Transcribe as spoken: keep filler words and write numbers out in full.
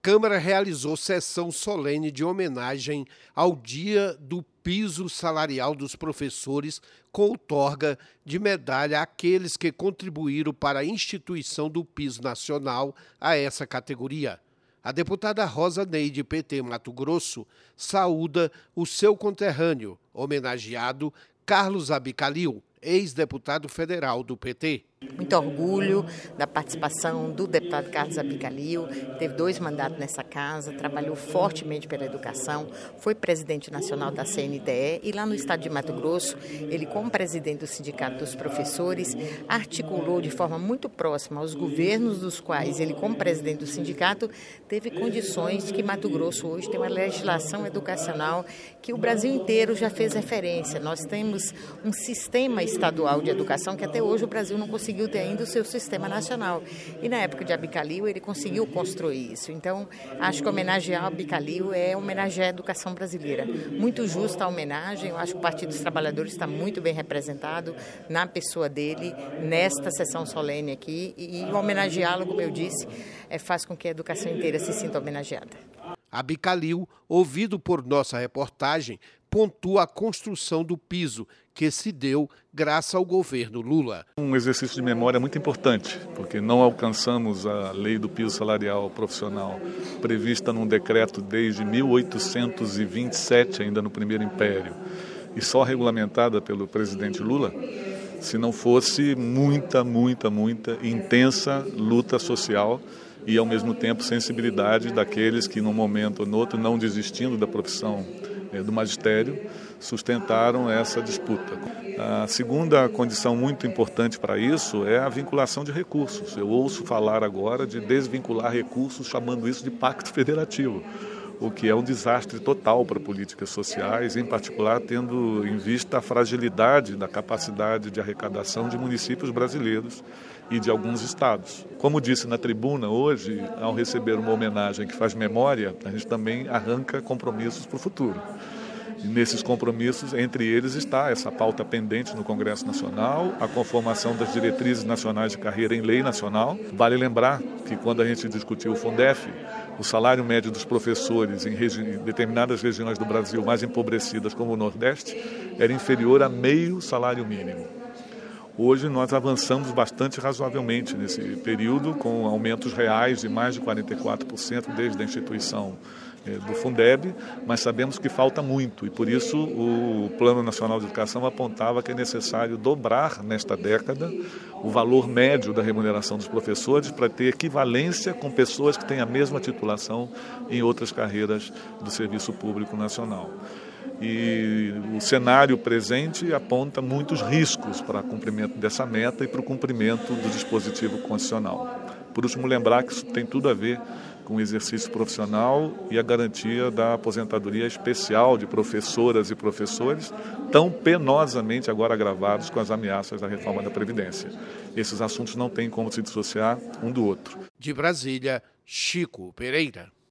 Câmara realizou sessão solene de homenagem ao Dia do Piso Salarial dos Professores, com outorga de medalha àqueles que contribuíram para a instituição do piso nacional a essa categoria. A deputada Rosa Neide, P T Mato Grosso, saúda o seu conterrâneo, homenageado Carlos Abicalil, ex-deputado federal do P T. Muito orgulho da participação do deputado Carlos Abicalil, teve dois mandatos nessa casa, trabalhou fortemente pela educação, foi presidente nacional da C N T E e lá no estado de Mato Grosso, ele como presidente do Sindicato dos Professores, articulou de forma muito próxima aos governos dos quais ele como presidente do sindicato teve condições que Mato Grosso hoje tem uma legislação educacional que o Brasil inteiro já fez referência. Nós temos um sistema estadual de educação que até hoje o Brasil não conseguiu conseguiu ter ainda o seu sistema nacional. E na época de Abicalil, ele conseguiu construir isso. Então, acho que homenagear Abicalil é homenagear a educação brasileira. Muito justa a homenagem, eu acho que o Partido dos Trabalhadores está muito bem representado na pessoa dele, nesta sessão solene aqui, e homenageá-lo, como eu disse, é, faz com que a educação inteira se sinta homenageada. Abicalil, ouvido por nossa reportagem, pontua a construção do piso, que se deu graças ao governo Lula. Um exercício de memória muito importante, porque não alcançamos a lei do piso salarial profissional prevista num decreto desde mil oitocentos e vinte e sete, ainda no primeiro império, e só regulamentada pelo presidente Lula, se não fosse muita, muita, muita intensa luta social e, ao mesmo tempo, sensibilidade daqueles que, num momento ou no outro, não desistindo da profissão eh, do magistério, sustentaram essa disputa. A segunda condição muito importante para isso é a vinculação de recursos. Eu ouço falar agora de desvincular recursos, chamando isso de pacto federativo, o que é um desastre total para políticas sociais, em particular tendo em vista a fragilidade da capacidade de arrecadação de municípios brasileiros e de alguns estados. Como disse na tribuna hoje, ao receber uma homenagem que faz memória, a gente também arranca compromissos para o futuro. E nesses compromissos, entre eles está essa pauta pendente no Congresso Nacional, a conformação das diretrizes nacionais de carreira em lei nacional. Vale lembrar que quando a gente discutiu o Fundef, o salário médio dos professores em, regi- em determinadas regiões do Brasil mais empobrecidas, como o Nordeste, era inferior a meio salário mínimo. Hoje nós avançamos bastante razoavelmente nesse período, com aumentos reais de mais de quarenta e quatro por cento desde a instituição eh, do Fundeb, mas sabemos que falta muito e por isso o Plano Nacional de Educação apontava que é necessário dobrar nesta década o valor médio da remuneração dos professores para ter equivalência com pessoas que têm a mesma titulação em outras carreiras do Serviço Público Nacional. E o cenário presente aponta muitos riscos para o cumprimento dessa meta e para o cumprimento do dispositivo constitucional. Por último, lembrar que isso tem tudo a ver com o exercício profissional e a garantia da aposentadoria especial de professoras e professores, tão penosamente agora agravados com as ameaças da reforma da Previdência. Esses assuntos não têm como se dissociar um do outro. De Brasília, Chico Pereira.